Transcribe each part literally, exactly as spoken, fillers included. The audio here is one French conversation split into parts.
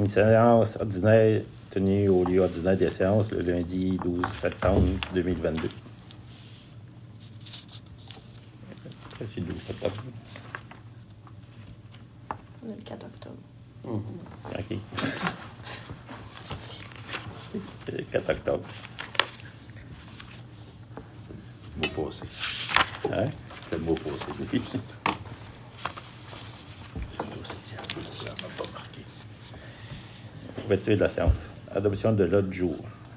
Une séance ordinaire tenue au lieu ordinaire des séances le lundi douze septembre deux mille vingt-deux. C'est douze septembre. Le quatre octobre. Mmh. OK. Le quatre octobre. C'est le beau passé. Hein? C'est le beau passé. Oui. Ouverture de la séance. Adoption de l'ordre du jour.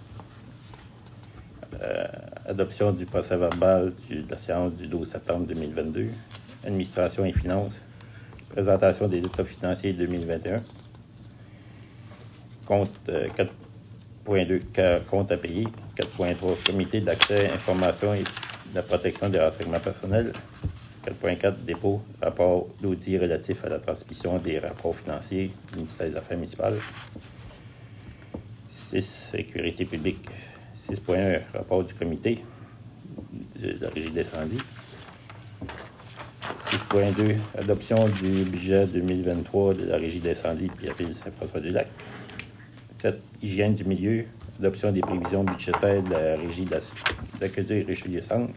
Euh, adoption du procès-verbal de la séance du douze septembre deux mille vingt-deux. Administration et finances. Présentation des états financiers deux mille vingt et un. Compte euh, quatre point deux, compte à payer. quatre point trois, comité d'accès, information et de la protection des renseignements personnels. quatre point quatre, dépôt, rapport d'audit relatif à la transmission des rapports financiers du ministère des Affaires municipales. six, sécurité publique. six point un, rapport du comité de la régie d'incendie. six point deux, adoption du budget deux mille vingt-trois de la régie d'incendie de la ville Saint-François-du-Lac. sept, hygiène du milieu, adoption des prévisions budgétaires de la régie d'Aqueduc Richelieu-Centre.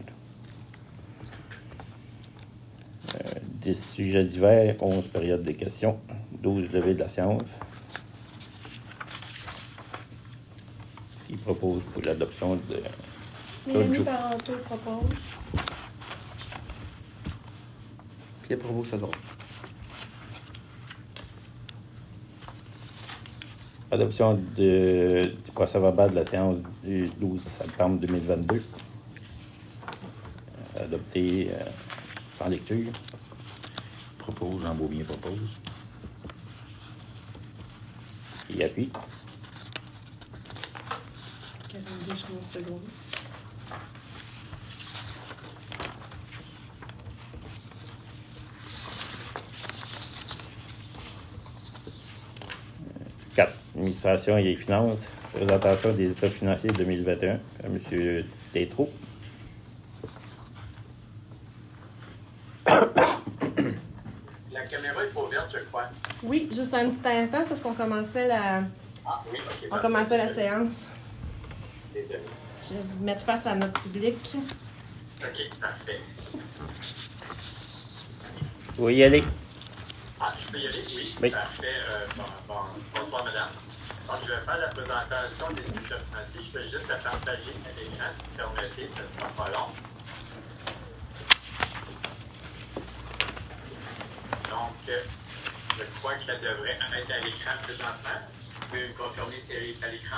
Euh, dix, sujets divers, onze, périodes de questions, douze, levée de la séance. Qui propose pour l'adoption de... Mélanie Parenteau propose. Pierre Provost, ça va. Adoption de, du procès-verbal de la séance du douze septembre deux mille vingt-deux. Adopté euh, sans lecture. Propose, Jean Beaubien propose. Qui appuie. Caroline Deschamps, seconde. quatre. Administration et finances. Présentation des états financiers deux mille vingt et un. À M. Tétrault. La caméra est pas ouverte, je crois. Oui, juste un petit instant parce qu'on commençait la, Ah oui, ok. on commençait la Désolé. séance. Désolé. Je vais vous mettre face à notre public. Ok, parfait. Vous voulez y aller? Ah, je peux y aller? Oui. Oui. Parfait. Euh, bon, bon, bonsoir, madame. Donc, je vais faire la présentation des états financiers. Je peux juste la partager à l'écran, si vous permettez, ça ne sera pas long. Donc, euh, je crois qu'elle devrait être à l'écran présentement. Vous pouvez me confirmer si elle est à l'écran?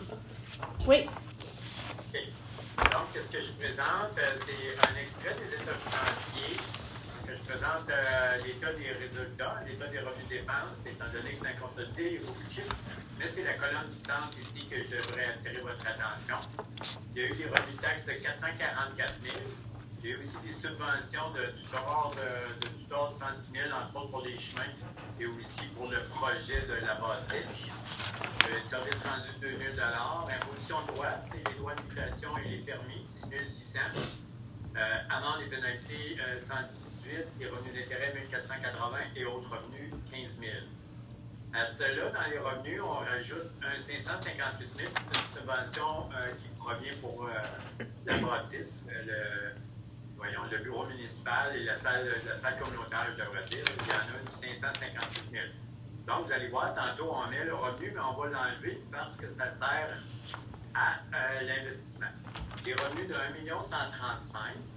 Oui. OK. Donc, ce que je présente, euh, c'est un extrait des états financiers. Que je présente euh, l'état des résultats, l'état des revenus-dépenses, étant donné que c'est un consolidé au budget. Mais c'est la colonne distante ici que je devrais attirer votre attention. Il y a eu des revenus de taxes de quatre cent quarante-quatre mille. Il y a eu aussi des subventions de tout ordre de, de tout ordre cent six mille, entre autres pour les chemins et aussi pour le projet de la bâtisse. Le service rendu deux mille dollars. Imposition de droits, c'est les droits d'immutation et les permis, six mille six cents. Euh, amende et pénalités, euh, cent dix-huit. Les revenus d'intérêt, mille quatre cent quatre-vingts. Et autres revenus, quinze mille. À cela, dans les revenus, on rajoute un cinq cent cinquante-huit mille. C'est une subvention euh, qui provient pour euh, la bâtisse, euh, le, voyons, le bureau municipal et la salle, la salle communautaire, je devrais dire. Il y en a une cinq cent cinquante-huit mille. Donc, vous allez voir, tantôt, on met le revenu, mais on va l'enlever parce que ça sert à euh, l'investissement. Les revenus de un million cent trente-cinq mille.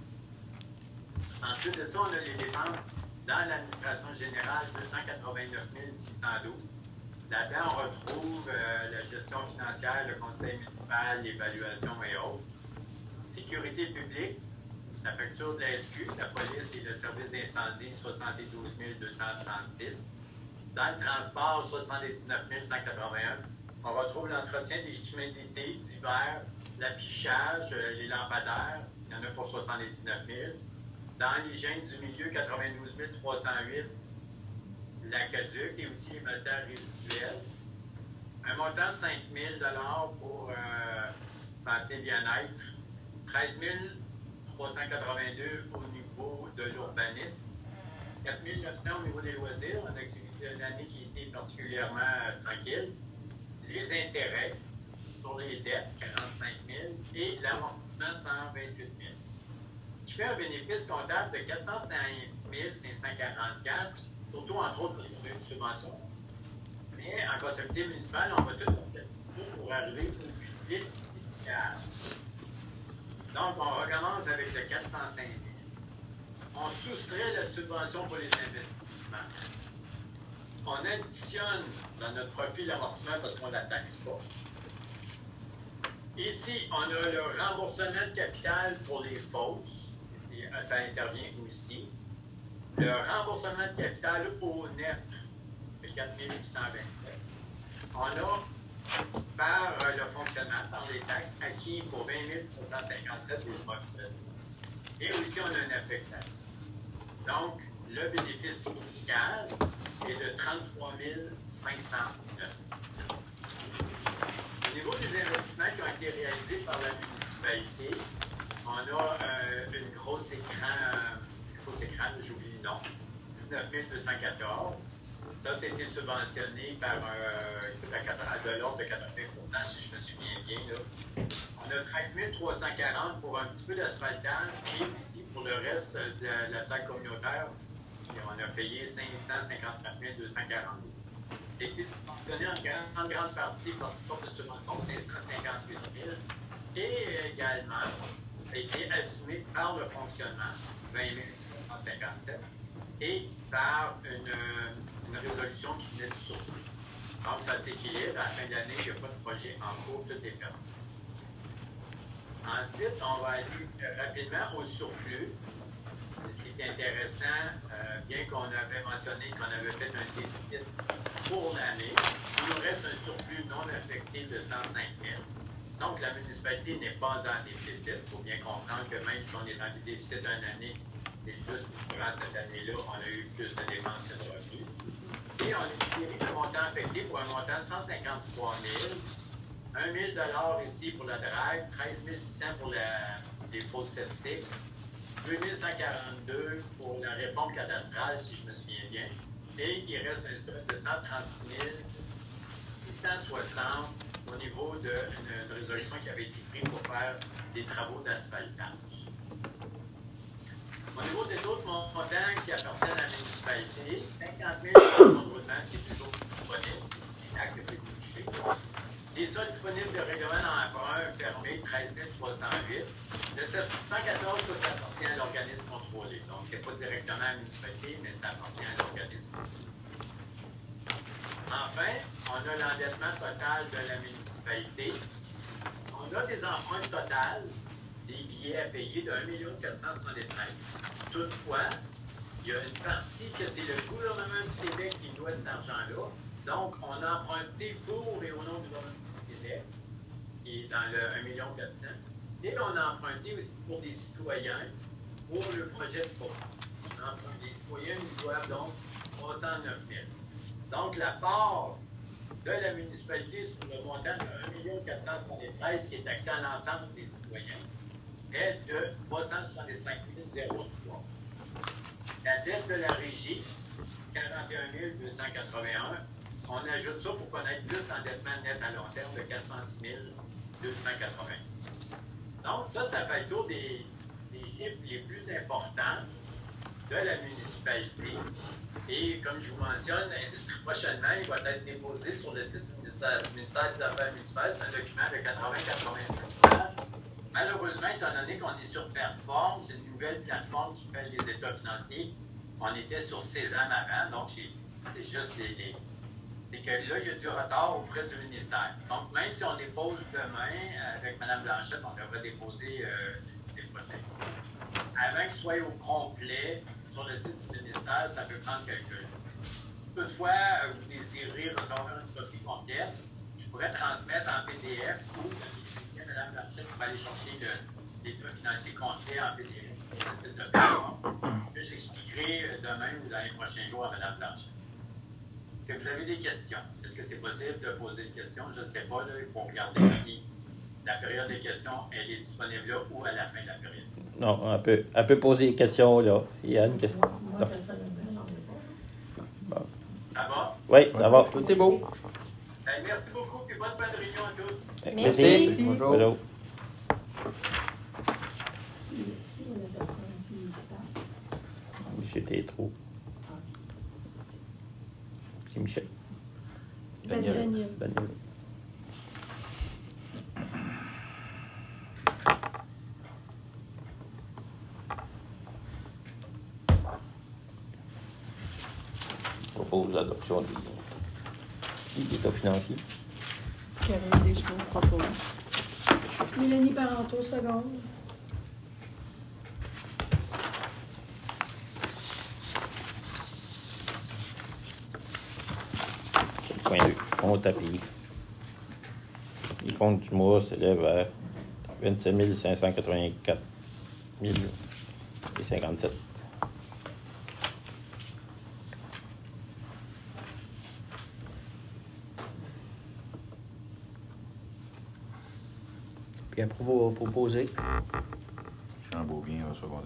Ensuite de ça, on a les dépenses dans l'administration générale, deux cent quatre-vingt-neuf mille six cent douze. Là-dedans, on retrouve euh, la gestion financière, le conseil municipal, l'évaluation et autres. Sécurité publique, la facture de la S Q, la police et le service d'incendie, soixante-douze mille deux cent trente-six. Dans le transport, soixante-dix-neuf mille cent quatre-vingt-un. On retrouve l'entretien des chemins d'été, d'hiver, l'affichage, euh, les lampadaires, il y en a pour soixante-dix-neuf mille. Dans l'hygiène du milieu, quatre-vingt-douze mille trois cent huit. L'aqueduc et aussi les matières résiduelles. Un montant de cinq mille dollars pour euh, santé et bien-être. treize mille trois cent quatre-vingt-deux au niveau de l'urbanisme. quatre mille neuf cents au niveau des loisirs, une, activité, une année qui a été particulièrement euh, tranquille. Les intérêts sur les dettes, quarante-cinq mille, et l'amortissement, cent vingt-huit mille. Ce qui fait un bénéfice comptable de quatre cent cinq mille cinq cent quarante-quatre, surtout entre autres parce qu'on a une subvention. Mais en comptabilité municipale, on va tout pour arriver au public fiscal. Donc, on recommence avec le quatre cent cinq mille. On soustrait la subvention pour les investissements. On additionne dans notre profil l'amortissement parce qu'on ne la taxe pas. Ici, on a le remboursement de capital pour les fausses. Et ça intervient aussi. Le remboursement de capital au net de quatre mille huit cent vingt-sept. On a, par le fonctionnement, par les taxes, acquis pour vingt mille trois cent cinquante-sept des immobilisations. Et aussi, on a une affectation. Donc, le bénéfice fiscal est de trente-trois mille cinq cent neuf. Au niveau des investissements qui ont été réalisés par la municipalité, on a euh, une grosse écran, euh, une grosse écran, j'oublie le nom, dix-neuf mille deux cent quatorze. Ça, c'était subventionné par euh, à de l'ordre de quatre-vingts pour cent, si je me souviens bien. Là. On a treize mille trois cent quarante pour un petit peu d'asphaltage et aussi pour le reste de la, de la salle communautaire. Et on a payé cinq cent cinquante-neuf mille deux cent quarante. C'était subventionné en grande, en grande partie par une sorte de subvention cinq cent cinquante-huit mille. Et également, ça a été assumé par le fonctionnement, vingt mille trois cent cinquante-sept, et par une, une résolution qui venait du surplus. Donc, ça s'équilibre. À la fin de l'année, il n'y a pas de projet en cours, tout est fermé. Ensuite, on va aller rapidement au surplus. Ce qui est intéressant, euh, bien qu'on avait mentionné qu'on avait fait un déficit pour l'année, il nous reste un surplus non affecté de cent cinq mille. Donc, la municipalité n'est pas en déficit. Il faut bien comprendre que même si on est en déficit d'une année, c'est juste que durant cette année-là, on a eu plus de dépenses que de revenus. Et on a tiré le montant affecté pour un montant de cent cinquante-trois mille. un mille dollars ici pour la drague, treize mille six cents pour la, les fosses septiques, deux mille cent quarante-deux pour la réforme cadastrale, si je me souviens bien, et il reste un stock de cent trente-six mille six cent soixante au niveau d'une résolution qui avait été prise pour faire des travaux d'asphaltage. Au niveau des autres montants qui appartiennent à la municipalité, cinquante mille pour le roulement qui est toujours disponible, les actes de toucher. Les soldes disponibles de règlement d'emprunt fermé, treize mille trois cent huit. Le sept cent quatorze, ça, ça appartient à l'organisme contrôlé. Donc, ce n'est pas directement à la municipalité, mais ça appartient à l'organisme. Enfin, on a l'endettement total de la municipalité. On a des emprunts totales, des billets à payer de un million quatre cent soixante-treize. Toutefois, il y a une partie que c'est le gouvernement du Québec qui doit cet argent-là. Donc, on a emprunté pour et au nom du gouvernement du Québec, qui est dans le un million quatre cents. Et on a emprunté aussi pour des citoyens pour le projet de pont. Les citoyens nous doivent donc trois cent neuf mille. Donc, la part de la municipalité sur le montant de un million quatre cent soixante-treize qui est taxé à l'ensemble des citoyens est de trois cent soixante-cinq mille trois. La dette de la régie, quarante et un mille deux cent quatre-vingt-un. On ajoute ça pour connaître plus d'endettement net à long terme de quatre cent six mille deux cent quatre-vingts. Donc, ça, ça fait le tour des, des chiffres les plus importants de la municipalité. Et comme je vous mentionne, prochainement, il va être déposé sur le site du ministère des Affaires municipales. C'est un document de quatre-vingts à quatre-vingt-cinq pages. Malheureusement, étant donné qu'on est sur Perform, c'est une nouvelle plateforme qui fait les états financiers. On était sur Sésame avant, donc c'est juste les, les c'est que là, il y a du retard auprès du ministère. Donc, même si on dépose demain, avec Mme Blanchette, on devrait déposer euh, les prochains jours. Avant que ce soit au complet sur le site du ministère, ça peut prendre quelques jours. Si toutefois, vous désirez recevoir une copie complète, je pourrais transmettre en P D F ou Mme Blanchette va aller chercher l'état financier complet en P D F sur le site de Perform. Je l'expliquerai demain ou dans les prochains jours à Mme Blanchette. Est-ce que vous avez des questions? Est-ce que c'est possible de poser des questions? Je ne sais pas, là, il faut regarder si la période des questions, elle est disponible là ou à la fin de la période. Non, elle peut, elle peut poser des questions là. Il y a une question. Moi, personnellement, Ça va? Oui, ça va. Tout est beau. Euh, merci beaucoup et bonne fin de réunion à tous. Merci. Bonjour. Bonjour. J'étais trop. C'est Michel. Daniel. Daniel. Daniel. Je propose l'adoption des, des états financiers. Karine Deschamps propose. Mélanie Parenteau, seconde. Point deux. Compte à payer. Les comptes du mois s'élèvent à vingt-sept mille cinq cent quatre-vingt-quatre mille et cinquante-sept. Puis à propos proposer. Jean Beaubien va seconder.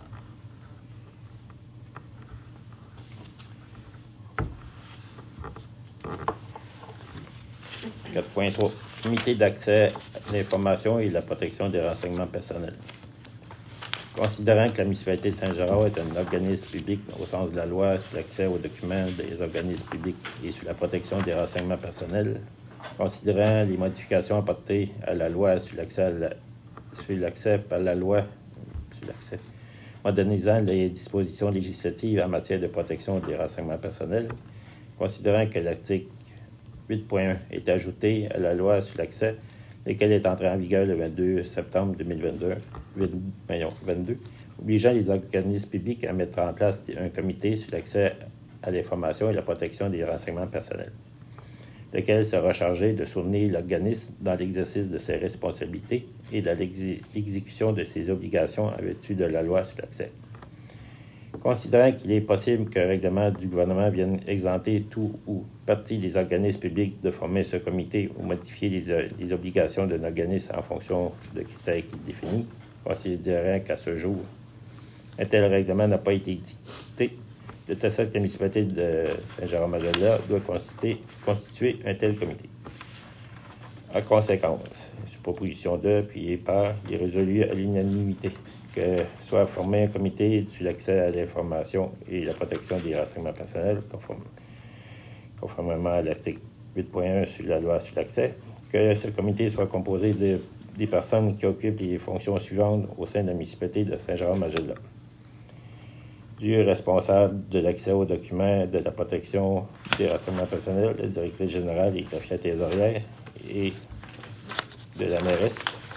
quatre point trois. Comité d'accès à l'information et la protection des renseignements personnels. Considérant que la municipalité de Saint-Gérard est un organisme public au sens de la loi sur l'accès aux documents des organismes publics et sur la protection des renseignements personnels, considérant les modifications apportées à la loi sur l'accès à la, sur l'accès par la loi sur l'accès, modernisant les dispositions législatives en matière de protection des renseignements personnels, considérant que l'article huit point un est ajouté à la loi sur l'accès, laquelle est entrée en vigueur le vingt-deux septembre deux mille vingt-deux, vingt-deux, obligeant les organismes publics à mettre en place un comité sur l'accès à l'information et la protection des renseignements personnels, lequel sera chargé de soutenir l'organisme dans l'exercice de ses responsabilités et dans l'exécution de ses obligations en vertu de la loi sur l'accès. Considérant qu'il est possible qu'un règlement du gouvernement vienne exempter tout ou partie des organismes publics de former ce comité ou modifier les, les obligations d'un organisme en fonction de critères qu'il définit, considérant qu'à ce jour, un tel règlement n'a pas été dicté, de telle sorte que la municipalité de Saint-Jérôme-Majella doit constituer, constituer un tel comité. En conséquence, sur proposition de, appuyée par, il est résolu à l'unanimité que soit formé un comité sur l'accès à l'information et la protection des renseignements personnels, conforme, conformément à l'article huit point un sur la loi sur l'accès, que ce comité soit composé de, des personnes qui occupent les fonctions suivantes au sein de la municipalité de Saint-Jérôme-Majella. Du responsable de l'accès aux documents de la protection des renseignements personnels, le directeur général et greffier trésorière, et de la mairesse.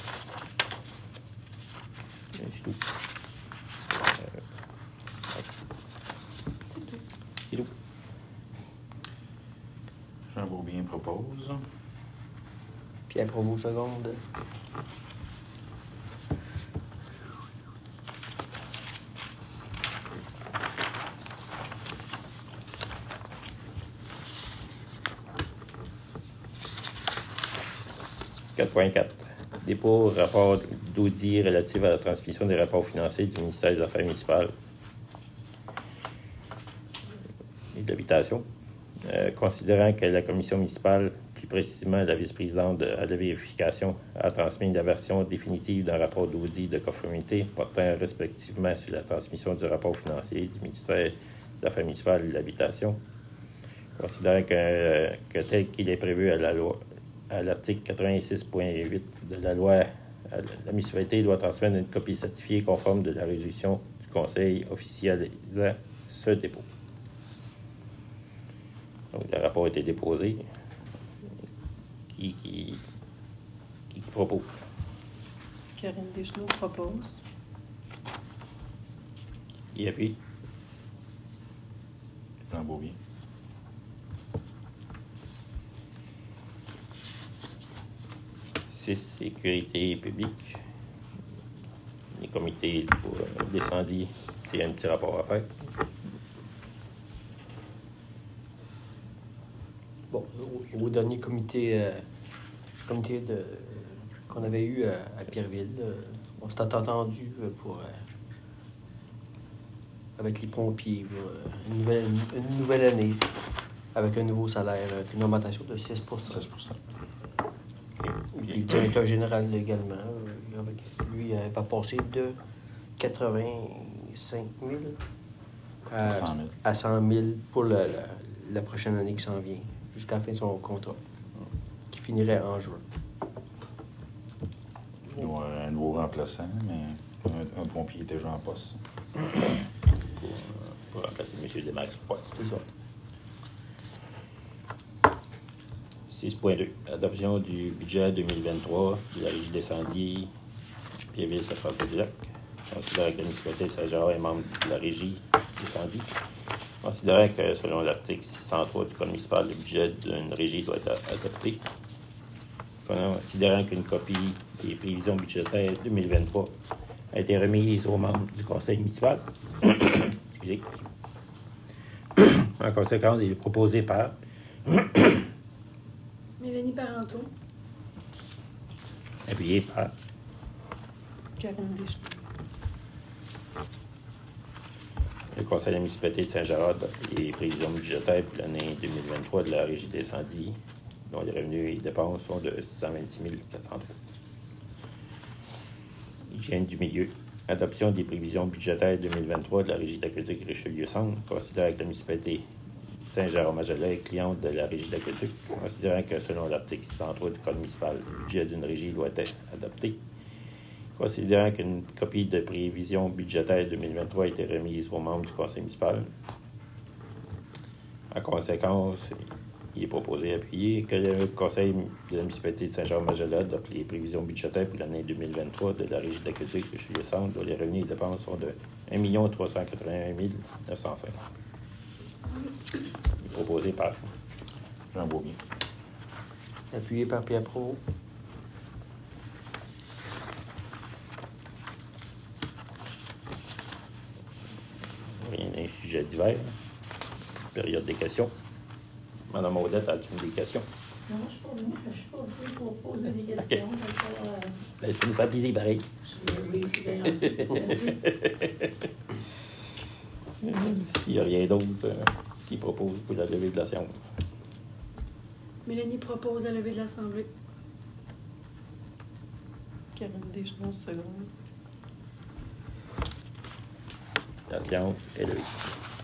C'est tout. Euh, c'est tout. Jean Beaubien propose. Pierre Provost, seconde. quatre point quatre. Dépôt rapport d'audit relatif à la transmission des rapports financiers du ministère des Affaires municipales et de l'Habitation. Euh, considérant que la commission municipale, plus précisément la vice-présidente de, à la vérification, a transmis la version définitive d'un rapport d'audit de conformité portant respectivement sur la transmission du rapport financier du ministère des Affaires municipales et de l'Habitation. Considérant que, euh, que tel qu'il est prévu à la loi, à l'article quatre-vingt-six point huit de la loi, la municipalité doit transmettre une copie certifiée conforme de la résolution du Conseil officialisant ce dépôt. Donc, le rapport a été déposé. Qui, qui, qui, qui propose? Karine Deschamps propose. Qui appuie? Jean Beaubien. six. Sécurité publique. Les comités pour l'incendie, c'est un petit rapport à faire. Bon, au, au dernier comité, euh, comité de, qu'on avait eu à, à Pierreville, euh, on s'était entendu euh, pour, euh, avec les pompiers, pour, euh, une, nouvelle, une nouvelle année. avec un nouveau salaire, euh, une augmentation de six pour cent. six pour cent. Le directeur général également, euh, avec lui, euh, va passer de quatre-vingt-cinq mille à cent mille. à cent mille pour le- la, la prochaine année qui s'en vient, jusqu'à la fin de son contrat, qui finirait en juin. Il y aura un nouveau remplaçant, mais un, un pompier est déjà en poste. Pour, pour remplacer M. Desmarais. Ouais. C'est ça. six point deux. Adoption du budget deux mille vingt-trois de la Régie d'incendie Pierreville-Saint-François-du-Lac. Considérant que la municipalité de Saint-Gérard est membre de la Régie d'incendie. Considérant que, selon l'article six cent trois du Code municipal, le budget d'une régie doit être adopté. Considérant qu'une copie des prévisions budgétaires deux mille vingt-trois a été remise aux membres du conseil municipal. Excusez. En conséquence, il est proposé par Mélanie Parenteau. appuyé par Karine Deschenaux. le conseil de la municipalité de Saint-Gérard adopte les prévisions budgétaires pour l'année deux mille vingt-trois de la Régie d'incendie, dont les revenus et dépenses sont de six cent vingt-six mille quatre cent trois. Hygiène du milieu. Adoption des prévisions budgétaires deux mille vingt-trois de la Régie d'aqueduc Richelieu-Centre, considérant que la municipalité Saint-Gérard-Magellan est cliente de la Régie d'aqueduc, considérant que, selon l'article six cent trois du Code municipal, le budget d'une régie doit être adopté. Considérant qu'une copie de prévision budgétaire deux mille vingt-trois a été remise aux membres du conseil municipal. En conséquence, il est proposé d'appuyer que le conseil de la municipalité de Saint-Jean-Magellan adopte les prévisions budgétaires pour l'année deux mille vingt-trois de la Régie d'aqueduc Richelieu-Centre, dont les revenus et dépenses sont de un million trois cent quatre-vingt-un mille neuf cent cinq. Il est proposé par Jean Beaubien. Appuyé par Pierre Proulx. rien d'un sujet divers. Période des questions. Madame Odette, as-tu des questions? Non, je suis pas venue, je suis pas venue pour poser des questions. Ok. Donc, euh, Ben, ça nous fait plaisir, pareil. je vais oui, je suis bien gentil. Merci. S'il n'y a rien d'autre euh, qui propose pour la levée de la séance. Mélanie propose la levée de l'Assemblée. Karine Deschenaux, seconde. La séance est levée.